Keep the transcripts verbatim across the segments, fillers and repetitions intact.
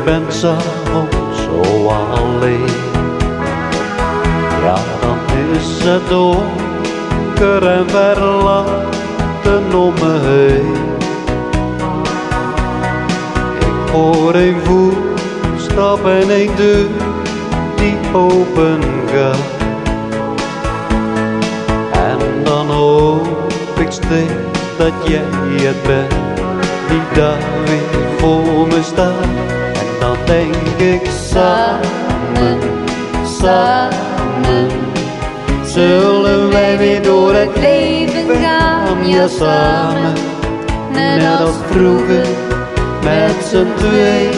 ben s'avonds zo alleen. Ja, dan is het donker en verlaten om me heen. Ik hoor een voetstap en een deur die open gaat. En dan hoop ik steeds dat jij het bent die daar weer voor me staat. En dan denk ik samen, samen zullen wij weer door het leven gaan. Ja, samen, net als vroeger met z'n twee.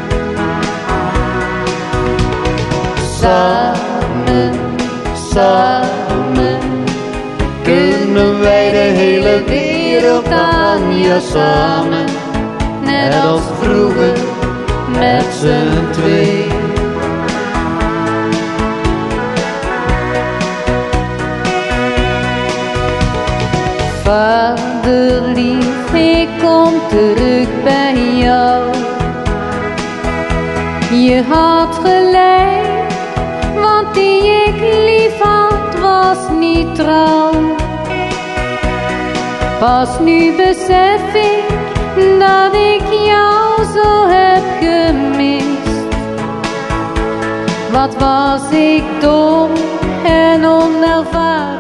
Samen, samen kunnen wij de hele wereld aan. Ja, samen, net als vroeger met z'n twee. Vader lief, ik kom terug bij jou. Je had gelijk, want die ik lief had was niet trouw. Pas nu besef ik dat ik jou zo heb gemist. Wat was ik dom en onervaren.